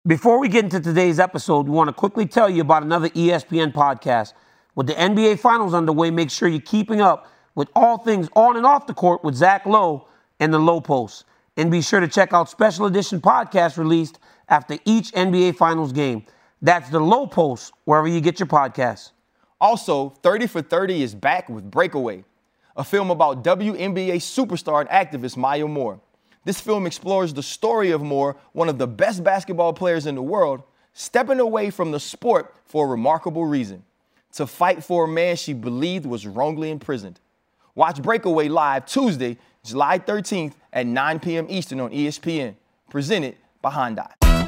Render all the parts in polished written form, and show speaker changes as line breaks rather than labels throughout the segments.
Before we get into today's episode, we want to quickly tell you about another ESPN podcast. With the NBA Finals underway, make sure you're keeping up with all things on and off the court with Zach Lowe and the Lowe Post. And be sure to check out special edition podcasts released after each NBA Finals game. That's the Lowe Post, wherever you get your podcasts.
Also, 30 for 30 is back with Breakaway, a film about WNBA superstar and activist Maya Moore. This film explores the story of Moore, one of the best basketball players in the world, stepping away from the sport for a remarkable reason: to fight for a man she believed was wrongly imprisoned. Watch Breakaway live Tuesday, July 13th at 9 p.m. Eastern on ESPN. Presented by Hyundai.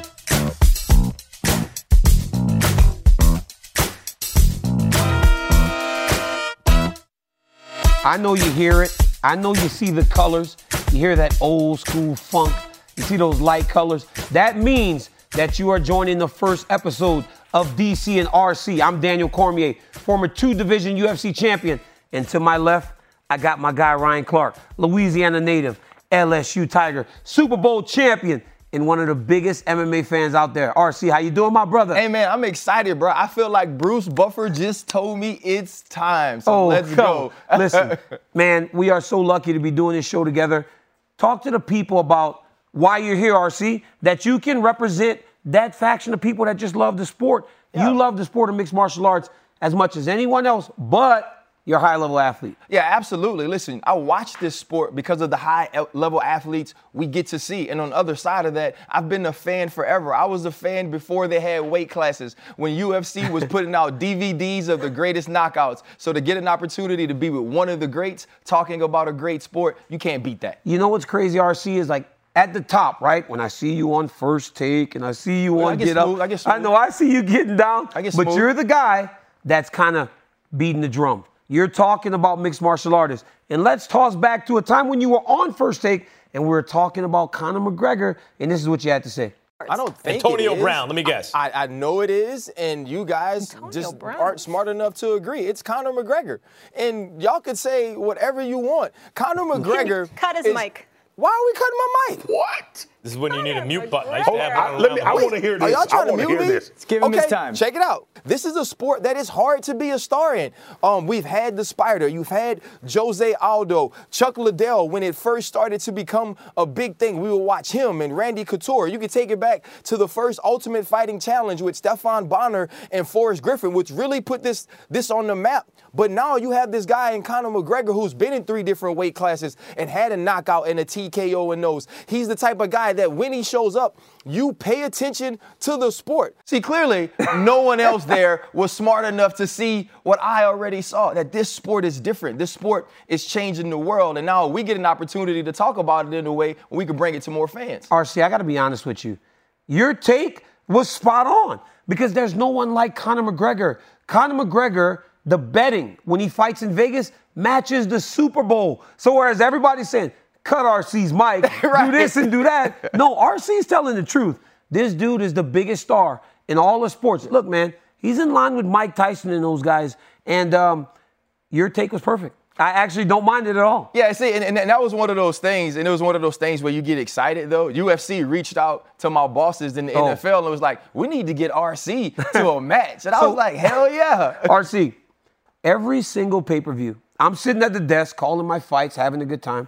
I know you hear it. I know you see the colors. You hear that old school funk. You see those light colors. That means that you are joining the first episode of DC and RC. I'm Daniel Cormier, former 2-division UFC champion. And to my left, I got my guy Ryan Clark, Louisiana native, LSU Tiger, Super Bowl champion, and one of the biggest MMA fans out there. RC, how you doing, my brother?
Hey, man, I'm excited, bro. I feel like Bruce Buffer just told me it's time. So let's go.
Listen, man, we are so lucky to be doing this show together. Talk to the people about why you're here, RC, that you can represent that faction of people that just love the sport. Yeah. You love the sport of mixed martial arts as much as anyone else, but you're a high-level athlete.
Yeah, absolutely. Listen, I watch this sport because of the high-level athletes we get to see. And on the other side of that, I've been a fan forever. I was a fan before they had weight classes, when UFC was putting out DVDs of the greatest knockouts. So to get an opportunity to be with one of the greats talking about a great sport, you can't beat that.
You know what's crazy, RC, is like at the top, right? When I see you on First Take and I see you on Get Up. I know I see you getting down, but you're the guy that's kind of beating the drum. You're talking about mixed martial artists. And let's toss back to a time when you were on First Take and we were talking about Conor McGregor, and this is what you had to say.
I don't think
Antonio Brown, let me guess.
I know it is, and you guys aren't smart enough to agree. It's Conor McGregor. And y'all could say whatever you want. Conor McGregor
Cut his mic.
Why are we cutting my mic?
What? This is when you need a mute button. I
want to hear this.
Are y'all trying to mute me?
Let's
give him his time. Check it out. This is a sport that is hard to be a star in. We've had the Spider. You've had Jose Aldo, Chuck Liddell. When it first started to become a big thing, we would watch him and Randy Couture. You could take it back to the first Ultimate Fighting Challenge with Stefan Bonner and Forrest Griffin, which really put this on the map. But now you have this guy in Conor McGregor who's been in 3 different weight classes and had a knockout and a TKO in those. He's the type of guy that when he shows up, you pay attention to the sport. See, clearly, no one else there was smart enough to see what I already saw, that this sport is different. This sport is changing the world, and now we get an opportunity to talk about it in a way where we can bring it to more fans.
RC, I got to be honest with you. Your take was spot on because there's no one like Conor McGregor. Conor McGregor, the betting when he fights in Vegas matches the Super Bowl. So whereas everybody's saying, cut RC's mic, right, do this and do that. No, RC's telling the truth. This dude is the biggest star in all the sports. Look, man, he's in line with Mike Tyson and those guys. And your take was perfect. I actually don't mind it at all.
Yeah, see, and that was one of those things, and it was one of those things where you get excited, though. UFC reached out to my bosses in the NFL and was like, we need to get RC to a match. And I was like, hell yeah.
RC, every single pay-per-view, I'm sitting at the desk calling my fights, having a good time.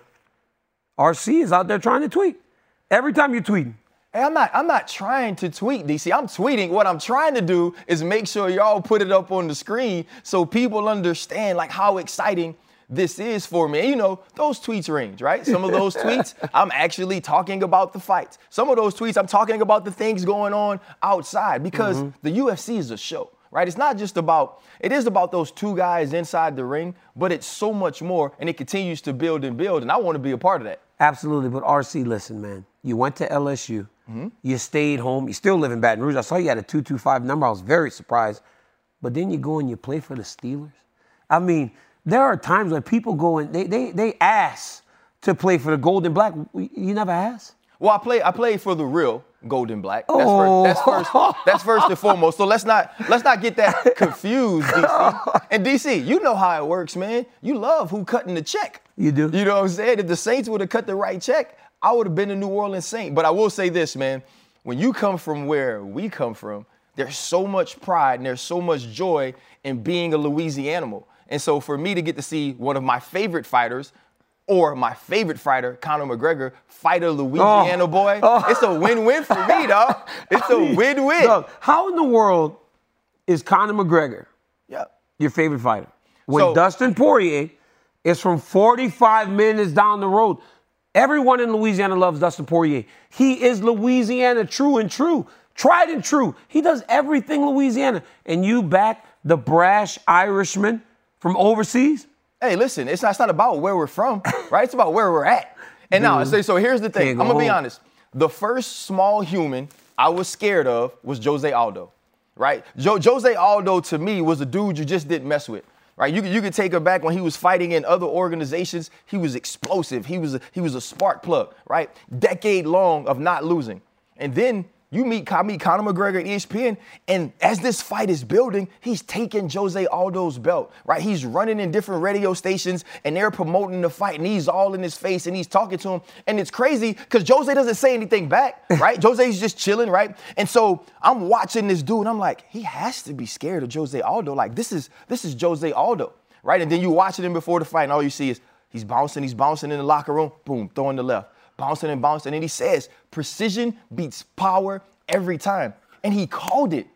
RC is out there trying to tweet. Every time you're tweeting.
Hey, I'm not trying to tweet, DC. I'm tweeting. What I'm trying to do is make sure y'all put it up on the screen so people understand like how exciting this is for me. And, you know, those tweets range, right? Some of those tweets, I'm actually talking about the fights. Some of those tweets, I'm talking about the things going on outside because the UFC is a show. Right? It's not just about, it is about those 2 guys inside the ring, but it's so much more, and it continues to build and build, and I want to be a part of that.
Absolutely. But RC, listen, man, you went to LSU. You stayed home. You still live in Baton Rouge. I saw you had a 225 number. I was very surprised. But then you go and you play for the Steelers. I mean, there are times when people go and they ask to play for the Gold and Black. You never asked?
Well, I played for the real Gold and Black. That's first and foremost. So let's not get that confused, DC. And DC, you know how it works, man. You love who cutting the check.
You do.
You know what I'm saying? If the Saints would have cut the right check, I would have been a New Orleans Saint. But I will say this, man. when you come from where we come from, there's so much pride and there's so much joy in being a Louisianian. And so for me to get to see one of my favorite fighters or my favorite fighter, Conor McGregor, fight a Louisiana boy, it's a win-win for me, dog. It's a win-win.
Doug, how in the world is Conor McGregor your favorite fighter when Dustin Poirier is from 45 minutes down the road? Everyone in Louisiana loves Dustin Poirier. He is Louisiana true and true, tried and true. He does everything Louisiana. And you back the brash Irishman from overseas?
Hey, listen, it's not about where we're from, right? It's about where we're at. And now, so here's the thing. I'm going to be honest. The first small human I was scared of was Jose Aldo, right? Jose Aldo, to me, was a dude you just didn't mess with, right? You could take her back when he was fighting in other organizations. He was explosive. He was a spark plug, right? Decade long of not losing. And then you meet Conor McGregor at ESPN, and as this fight is building, he's taking Jose Aldo's belt, right? He's running in different radio stations, and they're promoting the fight, and he's all in his face, and he's talking to him. And it's crazy because Jose doesn't say anything back, right? Jose's just chilling, right? And so I'm watching this dude, and I'm like, he has to be scared of Jose Aldo. Like, this is Jose Aldo, right? And then you watching him before the fight, and all you see is he's bouncing in the locker room, boom, throwing the left. Bouncing, and he says, precision beats power every time. And he called it.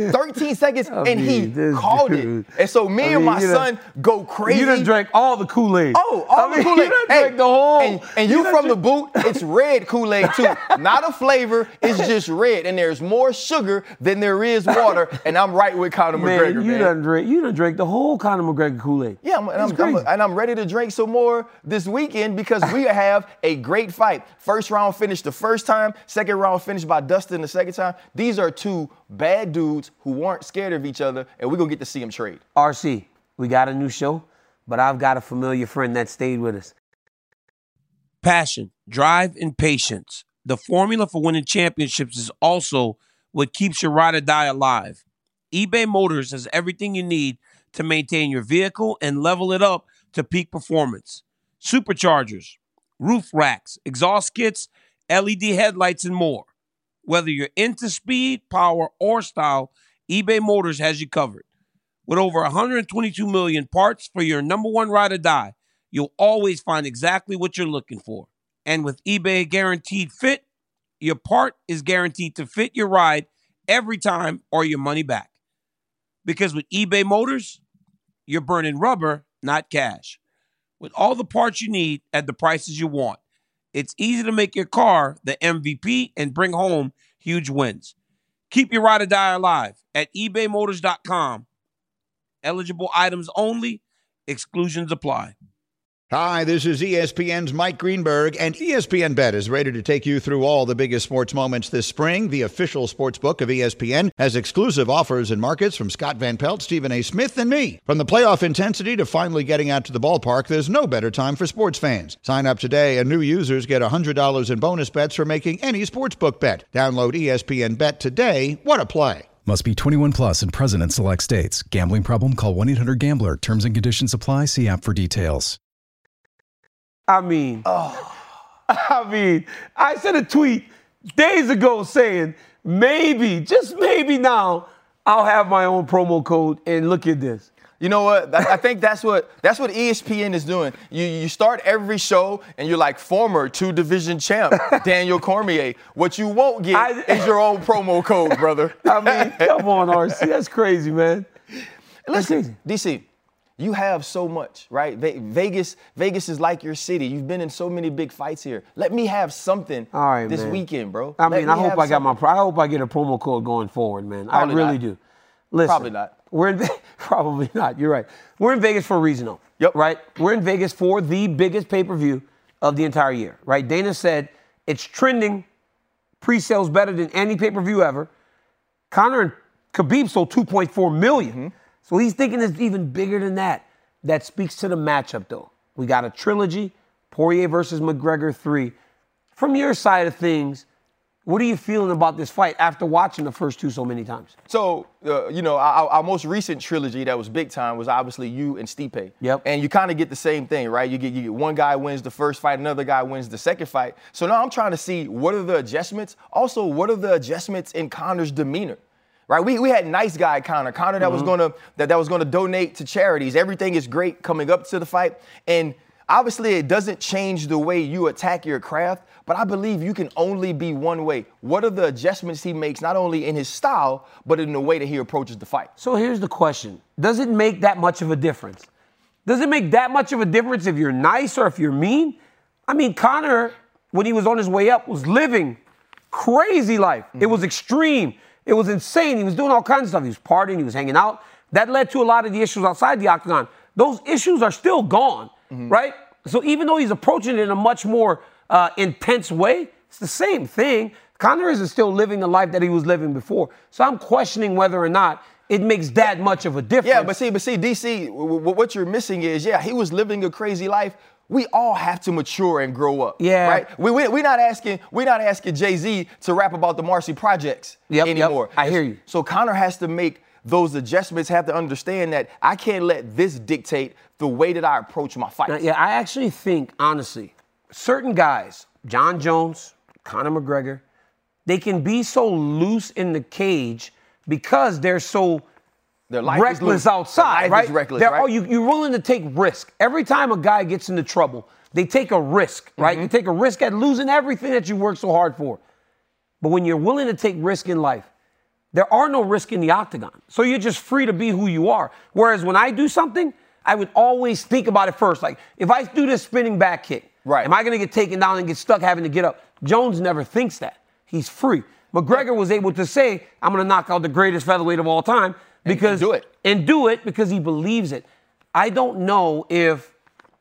13 seconds, and he called it. And so me and my son go crazy.
You done drank all the Kool-Aid.
Oh, all the Kool-Aid.
You done drank the whole.
And you from the boot, it's red Kool-Aid too. Not a flavor, it's just red. And there's more sugar than there is water. And I'm right with Conor McGregor, man.
You done drank the whole Conor McGregor Kool-Aid.
Yeah, and I'm ready to drink some more this weekend because we have a great fight. First round finished the first time, second round finished by Dustin the second time. These are two bad dudes who weren't scared of each other, and we're going to get to see them trade.
RC, we got a new show, but I've got a familiar friend that stayed with us. Passion, drive, and patience. The formula for winning championships is also what keeps your ride or die alive. eBay Motors has everything you need to maintain your vehicle and level it up to peak performance. Superchargers, roof racks, exhaust kits, LED headlights, and more. Whether you're into speed, power, or style, eBay Motors has you covered. With over 122 million parts for your number one ride or die, you'll always find exactly what you're looking for. And with eBay Guaranteed Fit, your part is guaranteed to fit your ride every time or your money back. Because with eBay Motors, you're burning rubber, not cash. With all the parts you need at the prices you want, it's easy to make your car the MVP and bring home huge wins. Keep your ride or die alive at ebaymotors.com. Eligible items only. Exclusions apply.
Hi, this is ESPN's Mike Greenberg, and ESPN Bet is ready to take you through all the biggest sports moments this spring. The official sports book of ESPN has exclusive offers and markets from Scott Van Pelt, Stephen A. Smith, and me. From the playoff intensity to finally getting out to the ballpark, there's no better time for sports fans. Sign up today, and new users get $100 in bonus bets for making any sportsbook bet. Download ESPN Bet today. What a play.
Must be 21 plus and present in select states. Gambling problem? Call 1-800-GAMBLER. Terms and conditions apply. See app for details.
I sent a tweet days ago saying, maybe, just maybe now, I'll have my own promo code, and look at this.
You know what? I think that's what ESPN is doing. You start every show and you're like former 2-division champ Daniel Cormier. What you won't get is your own promo code, brother.
I mean, come on, RC. That's crazy, man.
Listen, DC, you have so much, right? Vegas is like your city. You've been in so many big fights here. Let me have something this weekend, bro.
I mean, I hope I get a promo code going forward, man.
Probably
I really
not.
do. Listen,
Probably not.
Probably not. You're right. We're in Vegas for a reason, though.
Yep.
Right? We're in Vegas for the biggest pay-per-view of the entire year, right? Dana said it's trending pre-sales better than any pay-per-view ever. Conor and Khabib sold 2.4 million. Mm-hmm. So he's thinking it's even bigger than that. That speaks to the matchup, though. We got a trilogy, Poirier versus McGregor 3. From your side of things, What are you feeling about this fight after watching the first two so many times?
So, our most recent trilogy that was big time was obviously you and Stipe.
Yep.
And you kind of get the same thing, right? You get one guy wins the first fight, another guy wins the second fight. So now I'm trying to see what are the adjustments. Also, what are the adjustments in Conor's demeanor? Right, we had nice guy Conor that was gonna donate to charities. Everything is great coming up to the fight, and obviously it doesn't change the way you attack your craft. But I believe you can only be one way. What are the adjustments he makes, not only in his style, but in the way that he approaches the fight?
So here's the question: does it make that much of a difference? Does it make that much of a difference if you're nice or if you're mean? I mean, Conor, when he was on his way up, was living crazy life. It was extreme. It was insane. He was doing all kinds of stuff. He was partying. He was hanging out. That led to a lot of the issues outside the octagon. Those issues are still gone, right? So even though he's approaching it in a much more intense way, it's the same thing. Conor isn't still living the life that he was living before. So I'm questioning whether or not it makes that much of a difference.
Yeah, but see, DC, what you're missing is, he was living a crazy life. We all have to mature and grow up.
Yeah.
Right? We're not asking Jay-Z to rap about the Marcy Projects anymore.
I hear you.
So Conor has to make those adjustments, have to understand that I can't let this dictate the way that I approach my fights.
Yeah, I actually think, honestly, certain guys, John Jones, Conor McGregor, they can be so loose in the cage because they're so reckless outside, right?
Reckless,
right? You're willing to take risk. Every time a guy gets into trouble, they take a risk, right? You take a risk at losing everything that you worked so hard for. But when you're willing to take risk in life, there are no risks in the octagon. So you're just free to be who you are. Whereas when I do something, I would always think about it first. Like, if I do this spinning back kick, am I going to get taken down and get stuck having to get up? Jones never thinks that. He's free. McGregor was able to say, I'm going to knock out the greatest featherweight of all time. Because and do it because he believes it. I don't know if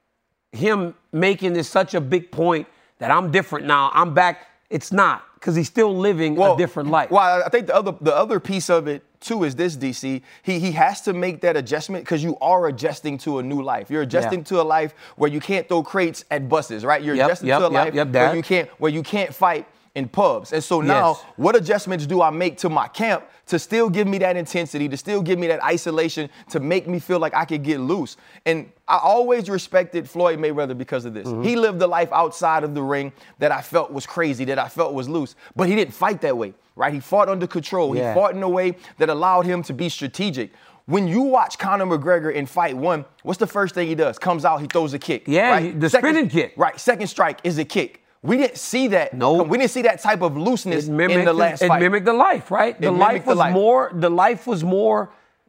him making this such a big point that I'm different now, I'm back. It's not, because he's still living a different life.
Well, I think the other piece of it too is this, DC. He has to make that adjustment because you are adjusting to a new life. You're adjusting to a life where you can't throw crates at buses, right? You're adjusting to a life where you can't fight in pubs. And so now, what adjustments do I make to my camp to still give me that intensity, to still give me that isolation, to make me feel like I could get loose? And I always respected Floyd Mayweather because of this. He lived a life outside of the ring that I felt was crazy, that I felt was loose. But he didn't fight that way, right? He fought under control. He fought in a way that allowed him to be strategic. When you watch Conor McGregor in fight one, what's the first thing he does? Comes out, he throws a kick.
Right? The spinning kick.
Right, second strike is a kick. We didn't see that. No, we didn't see that type of looseness in the last fight.
It mimicked the life, right? The life was more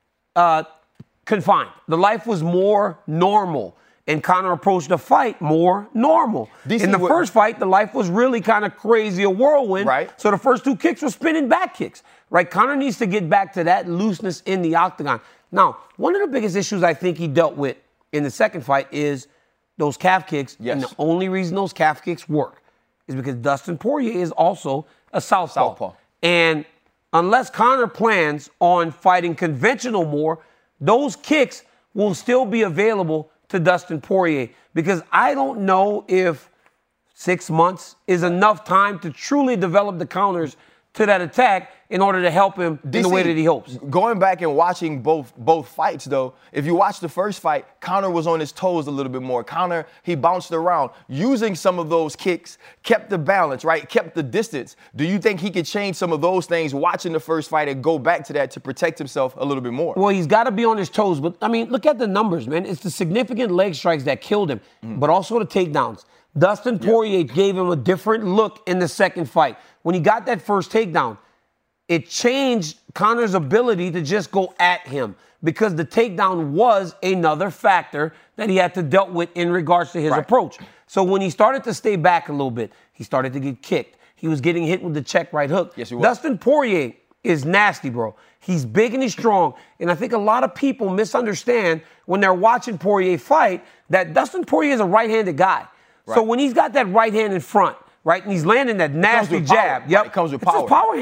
confined. The life was more normal. And Conor approached the fight more normal. In the first fight, the life was really kind of crazy, a whirlwind.
Right.
So the first two kicks were spinning back kicks. Right? Conor needs to get back to that looseness in the octagon. Now, one of the biggest issues I think he dealt with in the second fight is those calf kicks. And the only reason those calf kicks work is because Dustin Poirier is also a southpaw. And unless Conor plans on fighting conventional more, those kicks will still be available to Dustin Poirier, because I don't know if 6 months is enough time to truly develop the counters to that attack in order to help him in the way that he hopes.
Going back and watching both fights, though, if you watch the first fight, Conor was on his toes a little bit more. Conor, he bounced around, using some of those kicks, kept the balance, right? Kept the distance. Do you think he could change some of those things watching the first fight and go back to that to protect himself a little bit more?
Well, he's got to be on his toes. But, I mean, look at the numbers, man. It's the significant leg strikes that killed him, but also the takedowns. Dustin Poirier gave him a different look in the second fight. When he got that first takedown, it changed Conor's ability to just go at him, because the takedown was another factor that he had to deal with in regards to his approach. So when he started to stay back a little bit, he started to get kicked. He was getting hit with the check right hook.
Yes, he was.
Dustin Poirier is nasty, bro. He's big and he's strong. And I think a lot of people misunderstand when they're watching Poirier fight that Dustin Poirier is a right-handed guy. So when he's got that right hand in front, right, and he's landing that nasty jab,
it comes with power.
It's his power hand.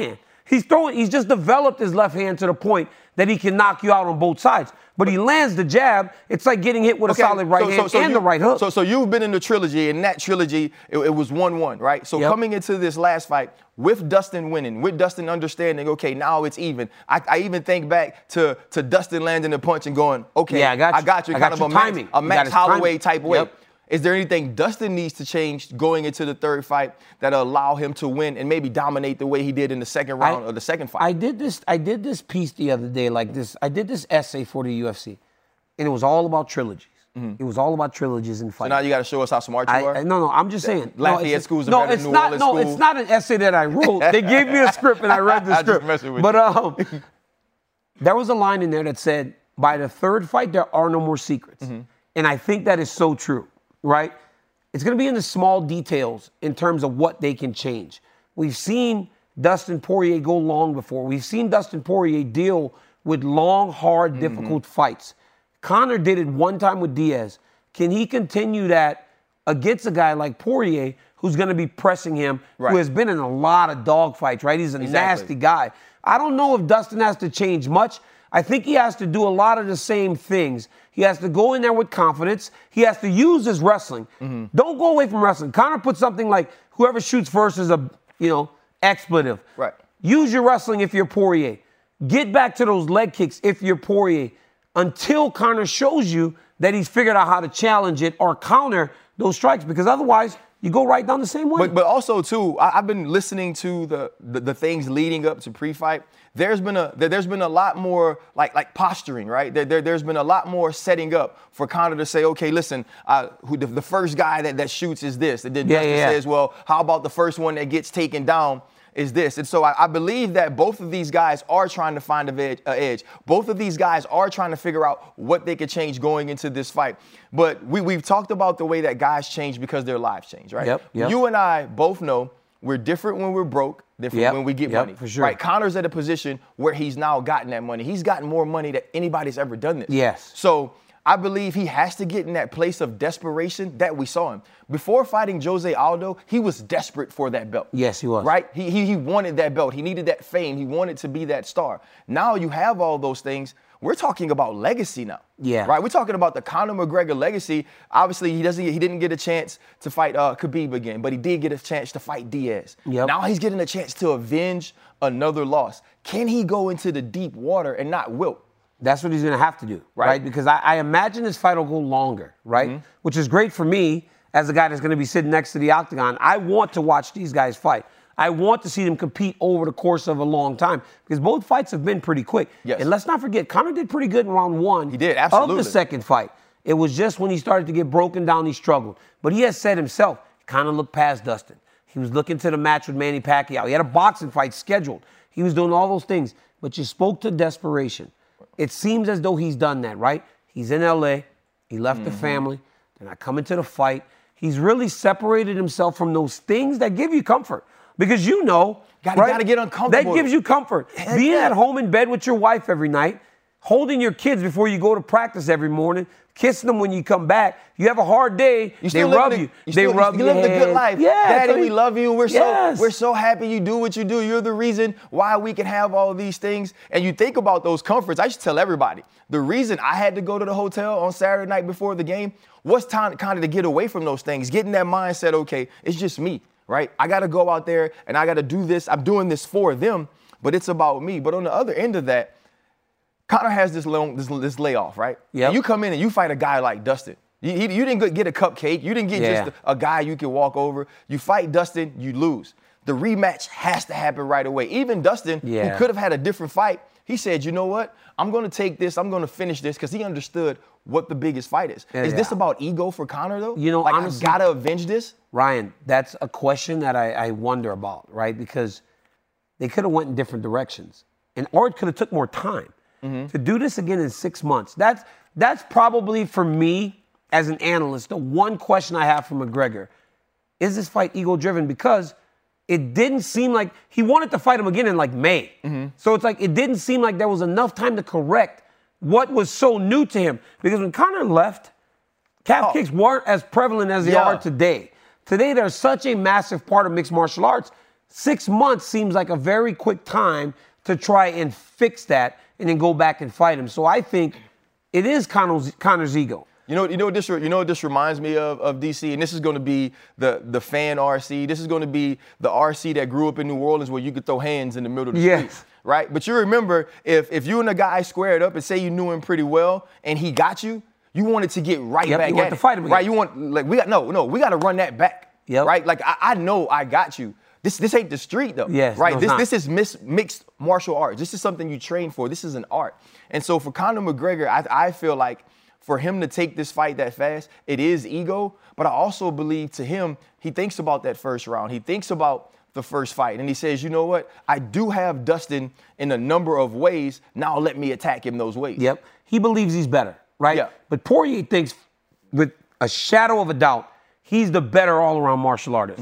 He's just developed his left hand to the point that he can knock you out on both sides. But he lands the jab. It's like getting hit with a solid right hand and the right hook.
So you've been in the trilogy, and that trilogy, it was 1-1, right? So coming into this last fight, with Dustin winning, with Dustin understanding, okay, now it's even. I even think back to Dustin landing a punch and going, okay, I got you. Kind of a Max Holloway type way. Is there anything Dustin needs to change going into the third fight that'll allow him to win and maybe dominate the way he did in the second round of the second fight?
I did this piece the other day, like this. I did this essay for the UFC, and it was all about trilogies. It was all about trilogies and fighting.
So now you got to show us how smart you are?
No, I'm just saying.
Lafayette School's better than New Orleans School.
No, it's not an essay that I wrote. They gave me a script, and I read the script.
Just messing with
but there was a line in there that said, by the third fight, there are no more secrets. And I think that is so true. Right? It's going to be in the small details in terms of what they can change. We've seen Dustin Poirier go long before. We've seen Dustin Poirier deal with long, hard, difficult fights. Conor did it one time with Diaz. Can he continue that against a guy like Poirier who's going to be pressing him, who has been in a lot of dogfights, right? He's a nasty guy. I don't know if Dustin has to change much. I think he has to do a lot of the same things. He has to go in there with confidence. He has to use his wrestling. Don't go away from wrestling. Conor put something like, whoever shoots first is a, expletive.
Right.
Use your wrestling if you're Poirier. Get back to those leg kicks if you're Poirier until Conor shows you that he's figured out how to challenge it or counter those strikes, because otherwise you go right down the same way.
But also, too, I've been listening to the things leading up to pre-fight. There's been a lot more like posturing, right? There's been a lot more setting up for Conor to say, okay, listen, the first guy that shoots is this. And then Dustin says, well, how about the first one that gets taken down is this? And so I believe that both of these guys are trying to find an edge. Both of these guys are trying to figure out what they could change going into this fight. But we've talked about the way that guys change because their lives change, right?
Yep.
You and I both know we're different when we're broke, different when we get money.
For sure.
Right? Conor's at a position where he's now gotten that money. He's gotten more money than anybody's ever done this.
Yes.
So I believe he has to get in that place of desperation that we saw him. Before fighting Jose Aldo, he was desperate for that belt.
Yes, he was.
Right? He wanted that belt. He needed that fame. He wanted to be that star. Now you have all those things. We're talking about legacy now.
Yeah.
Right? We're talking about the Conor McGregor legacy. Obviously, he didn't get a chance to fight Khabib again, but he did get a chance to fight Diaz.
Yep.
Now he's getting a chance to avenge another loss. Can he go into the deep water and not wilt?
That's what he's going to have to do, right? Because I imagine this fight will go longer, right? Which is great for me as a guy that's going to be sitting next to the octagon. I want to watch these guys fight. I want to see them compete over the course of a long time because both fights have been pretty quick.
Yes.
And let's not forget, Conor did pretty good in round one.
He did, absolutely.
Of the second fight. It was just when he started to get broken down, he struggled. But he has said himself, he kind of looked past Dustin. He was looking to the match with Manny Pacquiao. He had a boxing fight scheduled. He was doing all those things. But you spoke to desperation. It seems as though he's done that, right? He's in L.A. He left the family. They're not coming to the fight. He's really separated himself from those things that give you comfort. Because
gotta get uncomfortable.
That gives you comfort. Being at home in bed with your wife every night, holding your kids before you go to practice every morning, kissing them when you come back. You have a hard day, they rub you. They rub you.
You live the good life.
Yeah,
Daddy, we love you. We're so happy you do what you do. You're the reason why we can have all these things. And you think about those comforts. I should tell everybody, the reason I had to go to the hotel on Saturday night before the game was time kind of to get away from those things, get in that mindset, okay, it's just me, right? I got to go out there and I got to do this. I'm doing this for them, but it's about me. But on the other end of that, Conor has this layoff, right?
Yeah.
You come in and you fight a guy like Dustin. You didn't get a cupcake. You didn't get just a guy you can walk over. You fight Dustin, you lose. The rematch has to happen right away. Even Dustin, who could have had a different fight, he said, you know what? I'm going to take this. I'm going to finish this because he understood what the biggest fight is. Is this about ego for Conor, though?
Honestly,
I got to avenge this?
Ryan, that's a question that I wonder about, right? Because they could have went in different directions. Or it could have took more time. To do this again in 6 months, that's probably, for me, as an analyst, the one question I have for McGregor. Is this fight ego-driven? Because it didn't seem like he wanted to fight him again in May. So it's it didn't seem like there was enough time to correct what was so new to him. Because when Conor left, calf kicks weren't as prevalent as they are today. Today, they're such a massive part of mixed martial arts. 6 months seems like a very quick time to try and fix that and then go back and fight him. So I think it is Conor's ego.
You know what this reminds me of, DC, and this is going to be the fan RC. This is going to be the RC that grew up in New Orleans where you could throw hands in the middle of the street, right? But you remember if you and a guy squared up and say you knew him pretty well and he got you, you wanted to get right back
you want to fight him again.
right? You want we got to run that back, right? Like I know I got you. This ain't the street though, right? This is mixed martial arts. This is something you train for. This is an art, and so for Conor McGregor, I feel like, for him to take this fight that fast, it is ego, but I also believe to him, he thinks about that first round. He thinks about the first fight, and he says, you know what? I do have Dustin in a number of ways. Now let me attack him those ways.
Yep. He believes he's better, right?
Yeah.
But Poirier thinks, with a shadow of a doubt, he's the better all-around martial artist.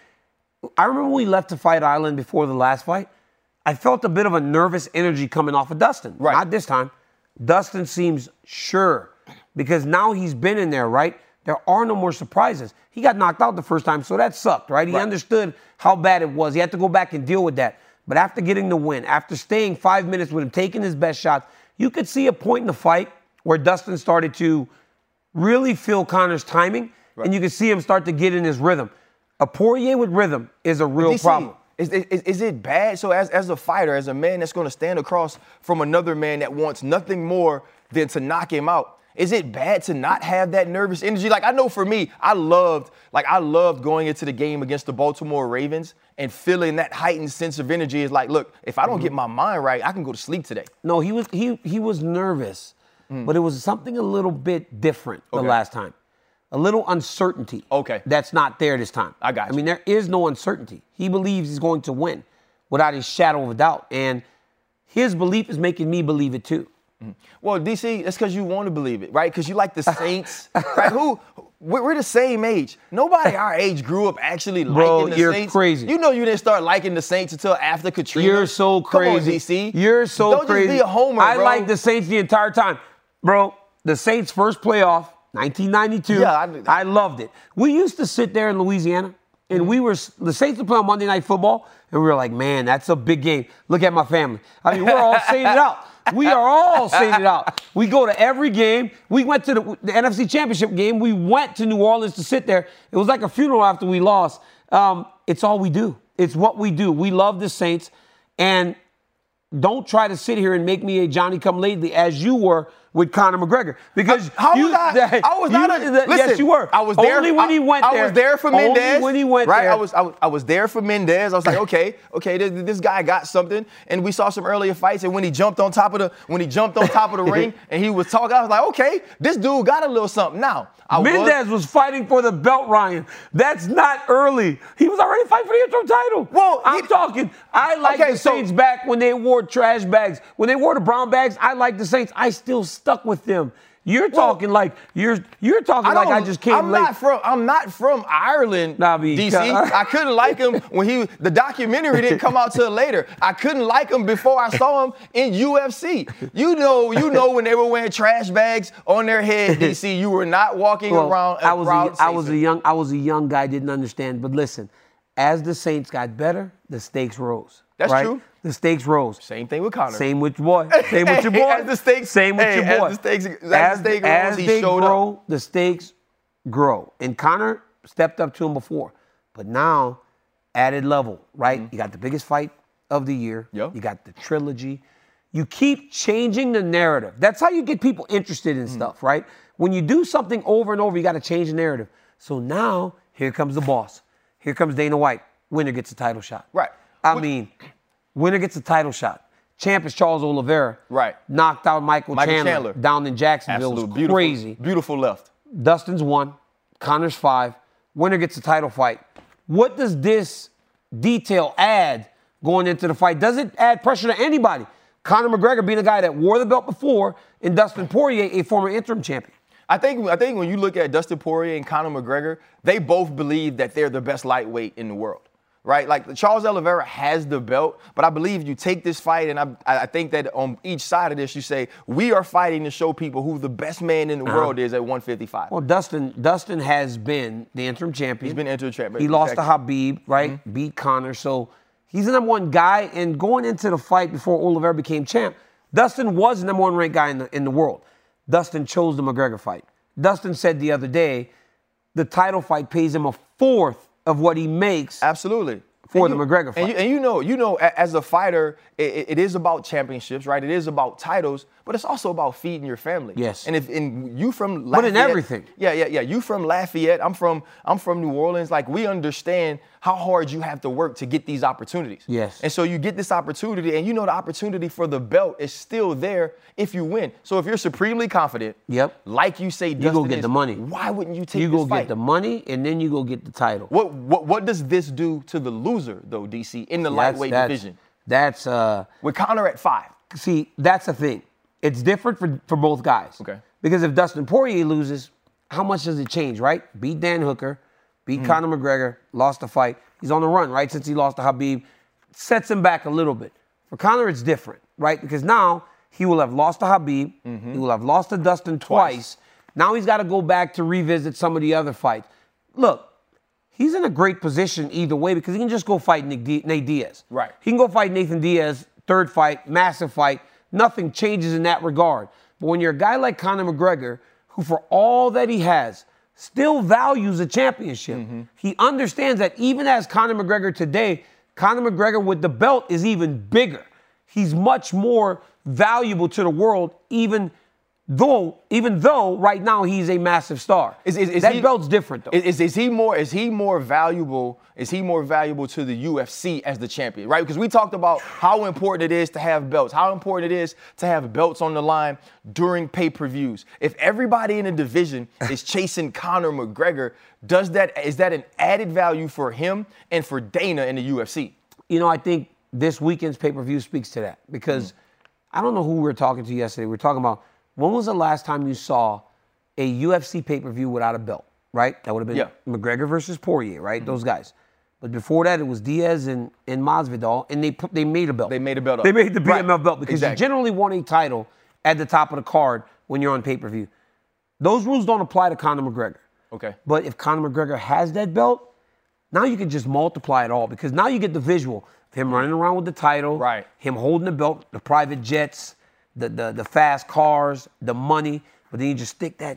I remember when we left to Fight Island before the last fight, I felt a bit of a nervous energy coming off of Dustin.
Right.
Not this time. Dustin seems sure. Because now he's been in there, right? There are no more surprises. He got knocked out the first time, so that sucked, right? He understood how bad it was. He had to go back and deal with that. But after getting the win, after staying 5 minutes with him, taking his best shots, you could see a point in the fight where Dustin started to really feel Conor's timing, and you could see him start to get in his rhythm. A Poirier with rhythm is a real problem.
Is it bad? So as a fighter, as a man that's going to stand across from another man that wants nothing more than to knock him out, is it bad to not have that nervous energy? Like, I know for me, I loved going into the game against the Baltimore Ravens and feeling that heightened sense of energy. Is like, look, if I don't get my mind right, I can go to sleep today.
No, he was nervous, but it was something a little bit different the last time. A little uncertainty.
Okay.
That's not there this time.
I got you.
I mean, there is no uncertainty. He believes he's going to win without a shadow of a doubt. And his belief is making me believe it too.
Well, DC, that's because you want to believe it, right? Because you like the Saints, right? We're the same age. Nobody our age grew up actually liking the
you're
Saints.
Crazy.
You know you didn't start liking the Saints until after Katrina.
You're so crazy.
Come on, DC.
You're so
Don't
crazy.
Don't just be a homer, bro.
I liked the Saints the entire time. Bro, the Saints' first playoff, 1992.
Yeah,
I loved it. We used to sit there in Louisiana, and the Saints would play on Monday Night Football, and we were like, man, that's a big game. Look at my family. I mean, we're all saying it out. We are all saying it out. We go to every game. We went to the NFC Championship game. We went to New Orleans to sit there. It was like a funeral after we lost. It's all we do. It's what we do. We love the Saints. And don't try to sit here and make me a Johnny-come-lately as you were with Conor McGregor. Because yes, you were.
I was there.
Only when he went there.
I was there for Mendez.
Only when he went
right?
there.
I was there for Mendez. I was like, okay, this guy got something. And we saw some earlier fights. And when he jumped on top of the ring and he was talking, I was like, okay, this dude got a little something. Now,
Mendez was fighting for the belt, Ryan. That's not early. He was already fighting for the interim title.
Well,
I like the Saints back when they wore trash bags. When they wore the brown bags, I like the Saints. I still stuck with them. You're talking like I just came late.
I'm not from Ireland, DC. I couldn't like him when the documentary didn't come out till later. I couldn't like him before I saw him in UFC. You know when they were wearing trash bags on their head, DC, you were not walking around a proud
I was a young guy, didn't understand. But listen, as the Saints got better, the stakes rose.
That's
right?
true.
The stakes rose.
Same thing with Conor.
Same with your boy. Same with your boy.
As the stakes,
same with your boy.
As they grow,
the stakes grow. And Conor stepped up to him before. But now, added level, right? You got the biggest fight of the year.
Yep.
You got the trilogy. You keep changing the narrative. That's how you get people interested in stuff, right? When you do something over and over, you got to change the narrative. So now, here comes the boss. Here comes Dana White. Winner gets a title shot.
Right.
Winner gets a title shot. Champ is Charles Oliveira.
Right.
Knocked out Michael Chandler down in Jacksonville.
Absolute.
It was crazy.
Beautiful left.
Dustin's 1. Conor's 5. Winner gets a title fight. What does this detail add going into the fight? Does it add pressure to anybody? Conor McGregor being a guy that wore the belt before, and Dustin Poirier, a former interim champion.
I think when you look at Dustin Poirier and Conor McGregor, they both believe that they're the best lightweight in the world. Right? Like, Charles Oliveira has the belt, but I believe you take this fight, and I think that on each side of this, you say, we are fighting to show people who the best man in the world is at 155.
Well, Dustin has been the interim champion.
He's been interim champion.
He lost to Habib, right? Beat Conor. So He's the number one guy, and going into the fight before Oliveira became champ, Dustin was the number one ranked guy in the world. Dustin chose the McGregor fight. Dustin said the other day, the title fight pays him a fourth of what he makes.
Absolutely.
For the McGregor fight.
And you know, as a fighter, it is about championships, right? It is about titles, but it's also about feeding your family.
Yes.
And you from Lafayette.
But in everything.
Yeah. You from Lafayette. I'm from New Orleans. Like, we understand how hard you have to work to get these opportunities.
Yes.
And so you get this opportunity, and you know the opportunity for the belt is still there if you win. So if you're supremely confident, like you say,
you go get the money.
Why wouldn't you take
this fight? You go
fight?
get the money, and then you go get the title.
What does this do to the loser, though, DC, in the lightweight division?
That's
with Conor at 5.
See, that's the thing. It's different for both guys.
Okay.
Because if Dustin Poirier loses, how much does it change, right? Beat Dan Hooker, beat Conor McGregor, lost the fight. He's on the run, right? Since he lost to Khabib, sets him back a little bit. For Conor, it's different, right? Because now he will have lost to Khabib. He will have lost to Dustin twice. Now he's got to go back to revisit some of the other fights. Look, he's in a great position either way because he can just go fight Nate Diaz.
Right.
He can go fight Nathan Diaz, third fight, massive fight. Nothing changes in that regard. But when you're a guy like Conor McGregor, who for all that he has, still values a championship, he understands that even as Conor McGregor today, Conor McGregor with the belt is even bigger. He's much more valuable to the world, even though right now he's a massive star. That belt's different though.
Is he more valuable? Is he more valuable to the UFC as the champion, right? Because we talked about how important it is to have belts, how important it is to have belts on the line during pay-per-views. If everybody in the division is chasing Conor McGregor, is that an added value for him and for Dana in the UFC?
You know, I think this weekend's pay-per-view speaks to that because I don't know who we were talking to yesterday. We were talking about when was the last time you saw a UFC pay-per-view without a belt, right? That would have been McGregor versus Poirier, right? Those guys. But before that, it was Diaz and Masvidal, and they made a belt.
They made a belt up.
They made the BMF belt because you generally want a title at the top of the card when you're on pay-per-view. Those rules don't apply to Conor McGregor.
Okay.
But if Conor McGregor has that belt, now you can just multiply it all because now you get the visual of him running around with the title,
right?
Him holding the belt, the private jets, the fast cars, the money, but then you just stick that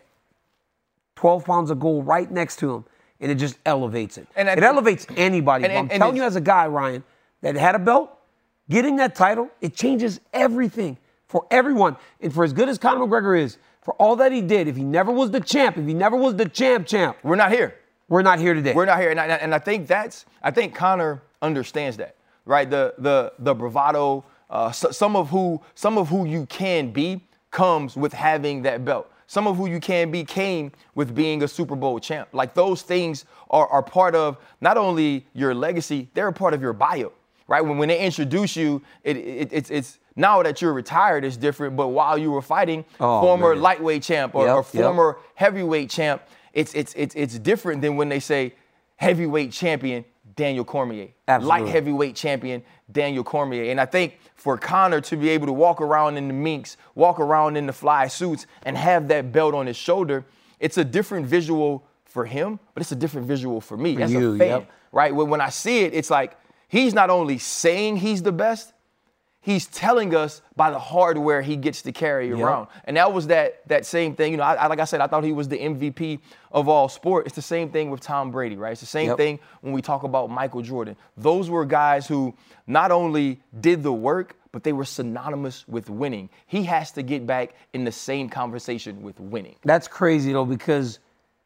12 pounds of gold right next to him, and it just elevates it. And it elevates anybody. I'm telling you as a guy, Ryan, that had a belt, getting that title, it changes everything for everyone. And for as good as Conor McGregor is, for all that he did, if he never was the champ, if he never was the champ,
we're not here.
We're not here today.
We're not here. And I think Conor understands that, right? The bravado, some of who you can be comes with having that belt. Some of who you can be came with being a Super Bowl champ. Like, those things are part of not only your legacy, they're a part of your bio, right? When they introduce you, it's now that you're retired, it's different. But while you were fighting, former lightweight champ or former heavyweight champ, it's different than when they say heavyweight champion Daniel Cormier, light heavyweight champion Daniel Cormier. And I think for Conor to be able to walk around in the minks, walk around in the fly suits, and have that belt on his shoulder, it's a different visual for him, but it's a different visual for me as a fan, right? When I see it, it's like he's not only saying he's the best, he's telling us by the hardware he gets to carry around. And that was that same thing. You know, like I said, I thought he was the MVP of all sport. It's the same thing with Tom Brady, right? It's the same thing when we talk about Michael Jordan. Those were guys who not only did the work, but they were synonymous with winning. He has to get back in the same conversation with winning.
That's crazy, though, because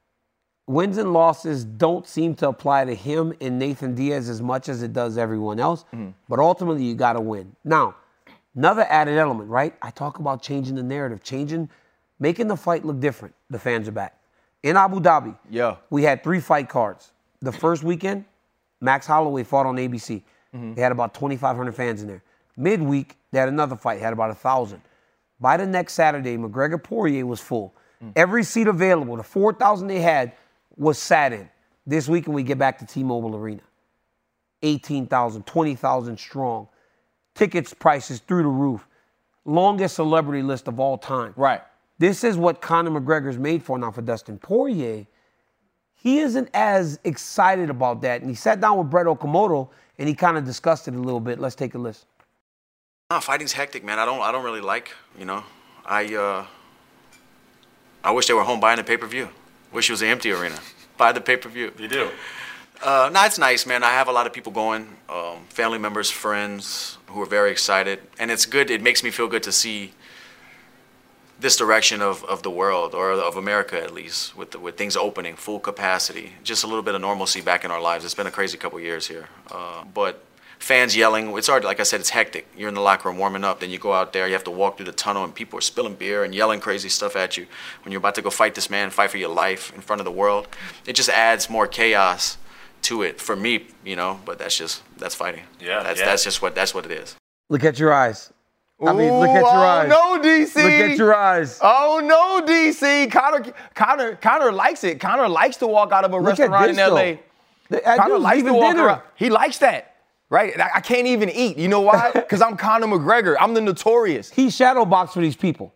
wins and losses don't seem to apply to him and Nathan Diaz as much as it does everyone else. But ultimately, you got to win. Now, another added element, right? I talk about changing the narrative, making the fight look different. The fans are back. In Abu Dhabi, we had 3 fight cards. The first weekend, Max Holloway fought on ABC. They had about 2,500 fans in there. Midweek, they had another fight, had about 1,000. By the next Saturday, McGregor-Poirier was full. Every seat available, the 4,000 they had, was sat in. This weekend, we get back to T-Mobile Arena. 18,000, 20,000 strong. Tickets prices through the roof. Longest celebrity list of all time.
Right.
This is what Conor McGregor's made for. Now, for Dustin Poirier, he isn't as excited about that. And he sat down with Brett Okamoto, and he kind of discussed it a little bit. Let's take a listen.
Fighting's hectic, man. I don't really like, I wish they were home buying the pay-per-view. Wish it was an empty arena. Buy the pay-per-view.
You do?
It's nice, man. I have a lot of people going, family members, friends who are very excited. And it's good. It makes me feel good to see this direction of the world, or of America at least, with things opening, full capacity, just a little bit of normalcy back in our lives. It's been a crazy couple years here. But fans yelling, it's hard. Like I said, it's hectic. You're in the locker room warming up, then you go out there, you have to walk through the tunnel, and people are spilling beer and yelling crazy stuff at you when you're about to go fight this man, fight for your life in front of the world. It just adds more chaos to it for me, but that's fighting. That's what it is.
Look at your eyes. Look at your eyes.
Oh, no, DC.
Look at your eyes.
Oh, no, DC. Connor likes it. Connor likes to walk out of a restaurant in L.A. Connor likes to walk around. He likes that, right? I can't even eat. You know why? Because I'm Conor McGregor. I'm the Notorious.
He shadowboxed for these people.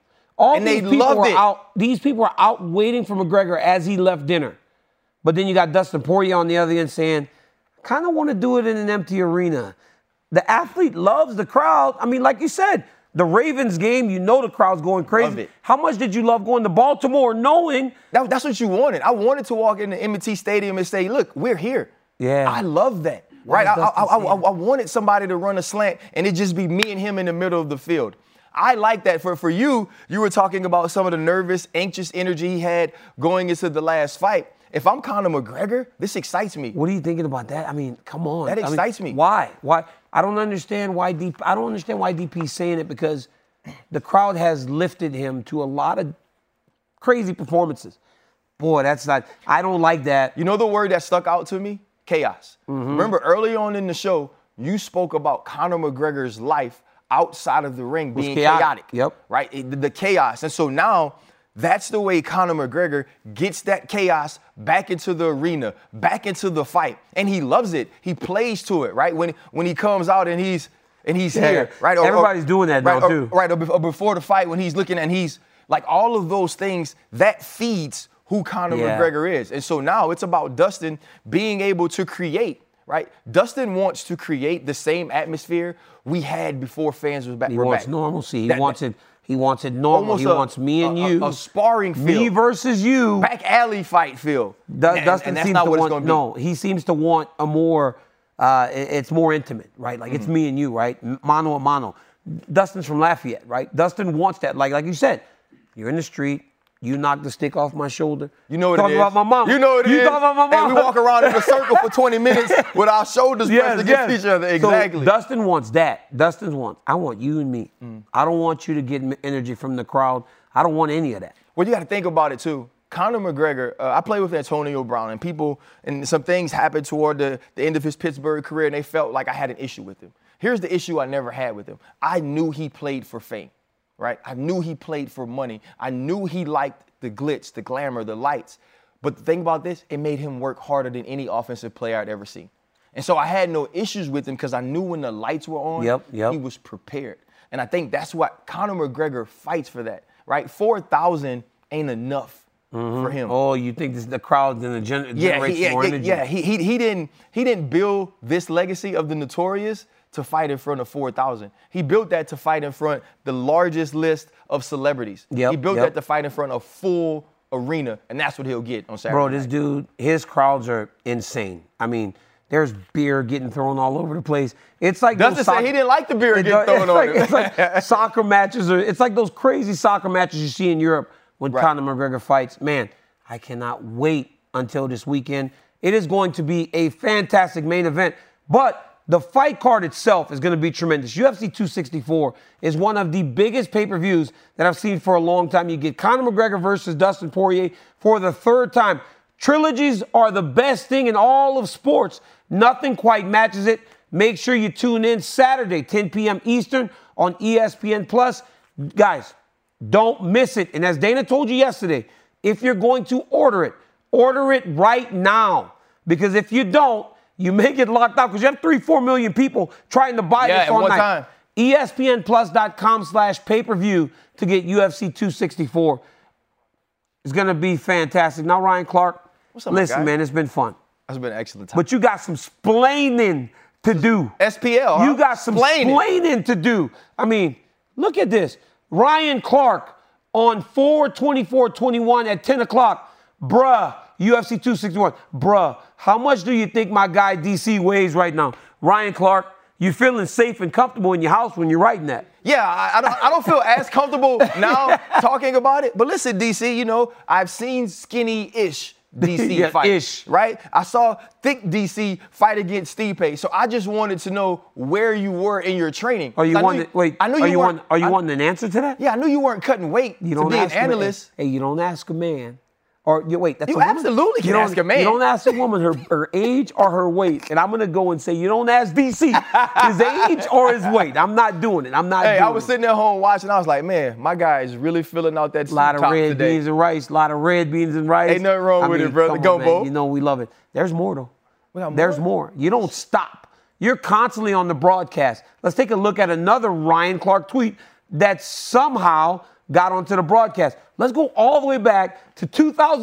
These people were out waiting for McGregor as he left dinner. But then you got Dustin Poirier on the other end saying, kind of want to do it in an empty arena. The athlete loves the crowd. I mean, like you said, the Ravens game, the crowd's going crazy.
Love it.
How much did you love going to Baltimore knowing?
That's what you wanted. I wanted to walk in the M&T Stadium and say, look, we're here.
Yeah.
I love that. Right? I wanted somebody to run a slant and it just be me and him in the middle of the field. I like that. For you were talking about some of the nervous, anxious energy he had going into the last fight. If I'm Conor McGregor, this excites me.
What are you thinking about that? I mean, come on.
That excites me.
Why? I don't understand why DP's saying it, because the crowd has lifted him to a lot of crazy performances. Boy, I don't like that.
You know the word that stuck out to me? Chaos.
Mm-hmm.
Remember early on in the show, you spoke about Conor McGregor's life outside of the ring being chaotic.
Yep.
Right? The chaos. And so now, that's the way Conor McGregor gets that chaos back into the arena, back into the fight. And he loves it. He plays to it, right? When he comes out and he's here, right?
Everybody's doing that now, too.
Or before the fight, when he's looking and he's like, all of those things, that feeds who Conor McGregor is. And so now it's about Dustin being able to create, right? Dustin wants to create the same atmosphere we had before fans were back.
He wants normalcy. He wants it normal. He wants me and you.
A sparring feel.
Me versus you.
Back alley fight feel.
Dustin seems to want, no, he seems to want a more, it's more intimate, right? Like it's me and you, right? Mano a mano. Dustin's from Lafayette, right? Dustin wants that. Like you said, you're in the street. You knock the stick off my shoulder.
You know what it is.
Talk about my mama.
You know what it is.
Talk about my mama.
And we walk around in a circle for 20 minutes with our shoulders pressed against each other. Exactly.
So Dustin wants that. I want you and me. I don't want you to get energy from the crowd. I don't want any of that.
Well, you got to think about it, too. Conor McGregor, I played with Antonio Brown, and some things happened toward the end of his Pittsburgh career, and they felt like I had an issue with him. Here's the issue I never had with him. I knew he played for fame, right? I knew he played for money. I knew he liked the glitz, the glamour, the lights. But the thing about this, it made him work harder than any offensive player I'd ever seen. And so I had no issues with him because I knew when the lights were on, he was prepared. And I think that's what Conor McGregor fights for that, right? 4,000 ain't enough for him.
Oh, you think the crowd's going to generate more energy?
Yeah, he didn't build this legacy of the Notorious to fight in front of 4,000. He built that to fight in front of the largest list of celebrities. He built that to fight in front of a full arena, and that's what he'll get on Saturday
Bro,
night.
this dude, his crowds are insane. I mean, there's beer getting thrown all over the place. It's like
Dustin said he didn't like the beer getting thrown on him.
It's like soccer matches. It's like those crazy soccer matches you see in Europe when Conor McGregor fights. Man, I cannot wait until this weekend. It is going to be a fantastic main event, but the fight card itself is going to be tremendous. UFC 264 is one of the biggest pay-per-views that I've seen for a long time. You get Conor McGregor versus Dustin Poirier for the third time. Trilogies are the best thing in all of sports. Nothing quite matches it. Make sure you tune in Saturday, 10 p.m. Eastern on ESPN+. Guys, don't miss it. And as Dana told you yesterday, if you're going to order it right now. Because if you don't, you may get locked out because you have 3-4 million people trying to buy this all night.
Time.
ESPNplus.com/pay-per-view to get UFC 264. It's going to be fantastic. Now, Ryan Clark,
what's up,
listen,
guy?
man, it's been fun.
It's been an excellent time.
But you got some splaining to do.
SPL.
You got some explaining to do. I mean, look at this. Ryan Clark on 4/24/21 at 10 o'clock. Bruh, UFC 261. Bruh, how much do you think my guy DC weighs right now? Ryan Clark, you feeling safe and comfortable in your house when you're writing that?
Yeah, I don't feel as comfortable now talking about it. But listen, DC, you know, I've seen skinny-ish DC fight,
ish.
right? I saw thick DC fight against Stipe. So I just wanted to know where you were in your training.
Are you wanting an answer to that?
Yeah, I knew you weren't cutting weight to be an analyst.
Hey, you don't ask a man. Or wait, that's
you
a woman?
absolutely can ask a man.
You don't ask a woman her age or her weight. And I'm going to go and say, you don't ask DC his age or his weight. I'm not doing it. I'm not doing it.
I was sitting at home watching. I was like, man, my guy is really filling out that
a lot of red beans and rice. A lot of red beans and rice.
Ain't nothing wrong with it, brother. Gumbo.
You know we love it. There's more, though. There's more. You don't stop. You're constantly on the broadcast. Let's take a look at another Ryan Clark tweet that somehow got onto the broadcast. Let's go all the way back to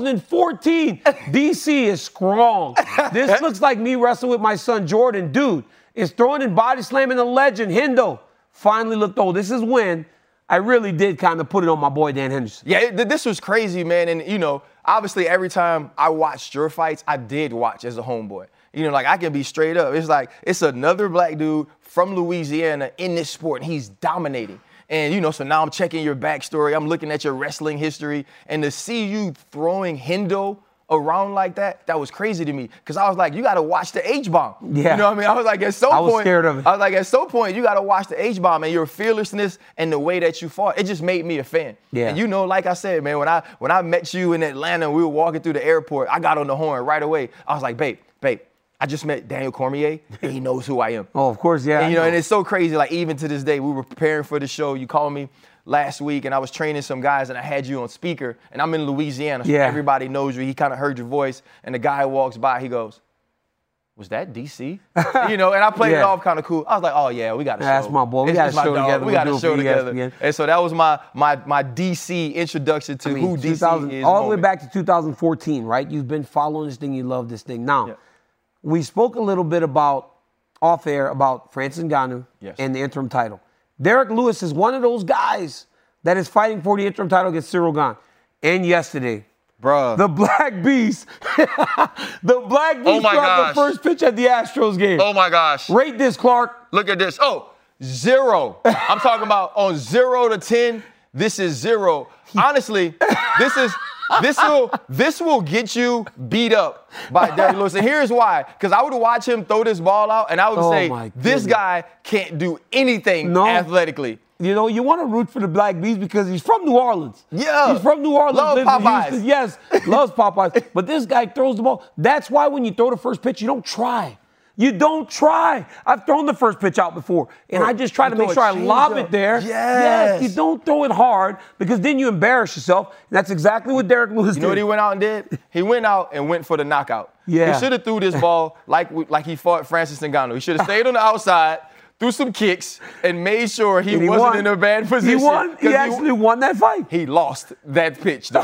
2014. DC is strong. This looks like me wrestling with my son Jordan. Dude is throwing and body slamming the legend. Hendo finally looked old. This is when I really did kind of put it on my boy Dan Henderson.
Yeah, this was crazy, man. And, you know, obviously every time I watched your fights, I did watch as a homeboy. You know, like I can be straight up. It's like it's another black dude from Louisiana in this sport, and he's dominating. And, you know, so now I'm checking your backstory. I'm looking at your wrestling history. And to see you throwing Hendo around like that, that was crazy to me. Because I was like, you got to watch the H-bomb.
Yeah.
You know what I mean? I was like, at some point.
I was scared of it.
I was like, at some point, you got to watch the H-bomb and your fearlessness and the way that you fought. It just made me a fan.
Yeah.
And, you know, like I said, man, when I met you in Atlanta and we were walking through the airport, I got on the horn right away. I was like, babe, I just met Daniel Cormier, and he knows who I am.
Oh, of course, yeah.
And, you know, and it's so crazy. Like, even to this day, we were preparing for the show. You called me last week, and I was training some guys, and I had you on speaker. And I'm in Louisiana, so everybody knows you. He kind of heard your voice, and the guy walks by. He goes, "Was that DC?" You know, and I played it off kind of cool. I was like, "Oh yeah, we got to show."
That's my boy. We got to show together.
We got to show together. And so that was my DC introduction to who DC is.
All the way back to 2014, right? You've been following this thing. You love this thing. Now, we spoke a little bit about off air about Francis Ngannou and the interim title. Derek Lewis is one of those guys that is fighting for the interim title against Cyril Gane. And yesterday, the Black Beast, dropped the first pitch at the Astros game.
Oh my gosh.
Rate this, Clark.
Look at this. Oh, 0. I'm talking about on 0 to 10, this is 0. Honestly, this will get you beat up by Derek Lewis. And here's why. Because I would watch him throw this ball out, and I would say, this guy can't do anything athletically.
You know, you want to root for the Black Beast because he's from New Orleans.
Yeah.
He's from New Orleans.
Loves Popeyes.
Yes, loves Popeyes. But this guy throws the ball. That's why when you throw the first pitch, you don't try. You don't try. I've thrown the first pitch out before, and I just try to make sure I lob it there. Yes. You don't throw it hard because then you embarrass yourself. And that's exactly what Derek Lewis did.
You know what he went out and did? He went out and went for the knockout.
Yeah.
He should have threw this ball like he fought Francis Ngannou. He should have stayed on the outside, threw some kicks, and made sure he wasn't in a bad position.
He won. He actually won that fight.
He lost that pitch, though.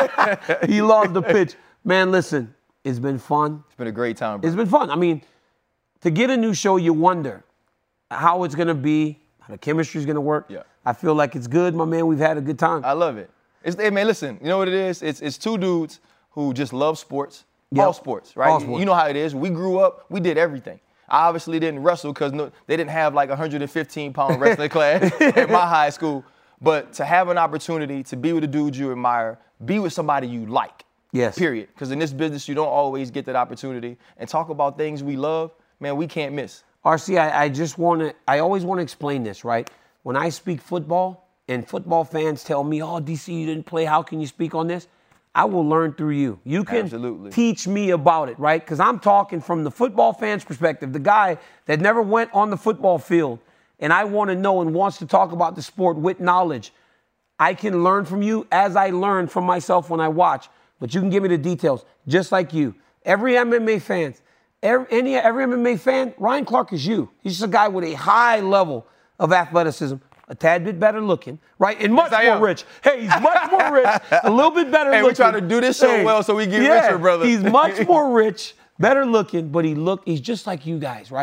He lost the pitch. Man, listen, it's been fun.
It's been a great time, bro.
It's been fun. I mean, to get a new show, you wonder how it's going to be, how the chemistry is going to work. Yeah. I feel like it's good, my man. We've had a good time.
I love it. Hey, man, listen, you know what it is? It's two dudes who just love sports, all sports, right?
All sports.
You know how it is. We grew up, we did everything. I obviously didn't wrestle because they didn't have like a 115-pound wrestling class at my high school. But to have an opportunity to be with a dude you admire, be with somebody you like, period. Because in this business, you don't always get that opportunity. And talk about things we love, man, we can't miss.
RC, I always want to explain this, right? When I speak football and football fans tell me, oh, DC, you didn't play, how can you speak on this? I will learn through you. You can teach me about it, right? Because I'm talking from the football fan's perspective, the guy that never went on the football field, and I want to know and wants to talk about the sport with knowledge. I can learn from you as I learn from myself when I watch, but you can give me the details, just like you. Every MMA fan, every MMA fan, Ryan Clark is you. He's just a guy with a high level of athleticism, a tad bit better looking, right? And much more rich. Hey, he's much more rich, a little bit better looking.
Hey, we're trying to do this show well so we get richer, brother.
He's much more rich, better looking, but he's just like you guys, right?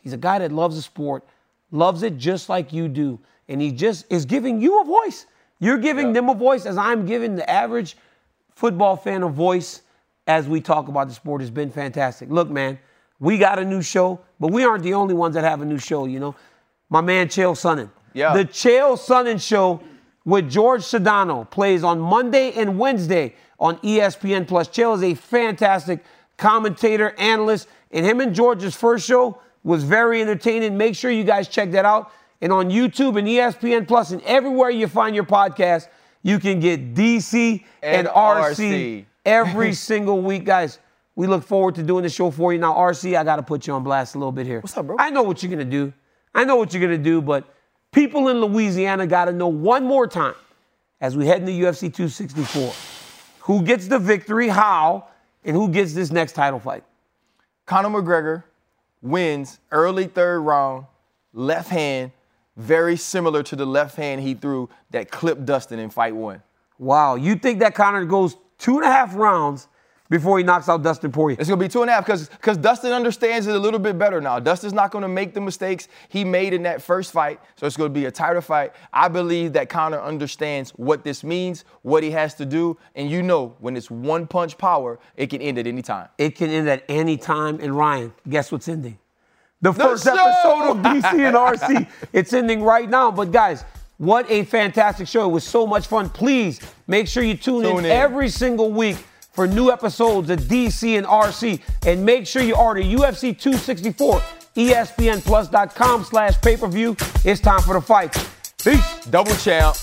He's a guy that loves the sport, loves it just like you do. And he just is giving you a voice. You're giving them a voice as I'm giving the average football fan a voice as we talk about the sport. It's been fantastic. Look, man, we got a new show, but we aren't the only ones that have a new show, you know. My man, Chael Sonnen. Yeah. The Chael Sonnen Show with George Sedano plays on Monday and Wednesday on ESPN+. Chael is a fantastic commentator, analyst, and him and George's first show was very entertaining. Make sure you guys check that out. And on YouTube and ESPN+, and everywhere you find your podcast, you can get DC and RC every single week. Guys, we look forward to doing the show for you. Now, RC, I got to put you on blast a little bit here.
What's up, bro?
I know what you're going to do. But people in Louisiana got to know one more time as we head into UFC 264. Who gets the victory, how, and who gets this next title fight?
Conor McGregor wins early third round, left hand, very similar to the left hand he threw that clipped Dustin in fight 1.
Wow, you think that Conor goes 2.5 rounds before he knocks out Dustin Poirier?
It's going to be 2.5 because Dustin understands it a little bit better now. Dustin's not going to make the mistakes he made in that first fight, so it's going to be a tighter fight. I believe that Conor understands what this means, what he has to do, and you know when it's one-punch power, it can end at any time.
It can end at any time, and Ryan, guess what's ending? The first episode of DC and RC. It's ending right now, but guys, what a fantastic show. It was so much fun. Please make sure you tune in every single week for new episodes of DC and RC. And make sure you order UFC 264, ESPNplus.com/pay-per-view. It's time for the fight. Peace.
Double champ.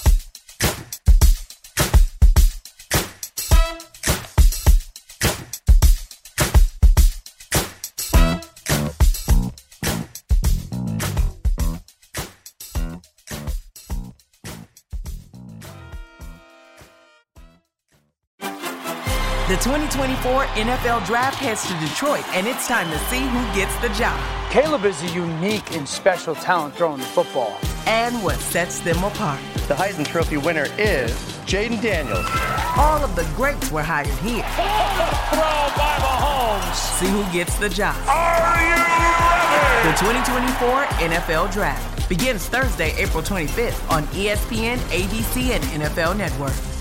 The 2024 NFL Draft heads to Detroit, and it's time to see who gets the job.
Caleb is a unique and special talent throwing the football.
And what sets them apart.
The Heisman Trophy winner is Jaden Daniels.
All of the greats were hired here.
Throw by Mahomes.
See who gets the job.
Are you ready?
The 2024 NFL Draft begins Thursday, April 25th on ESPN, ABC, and NFL Network.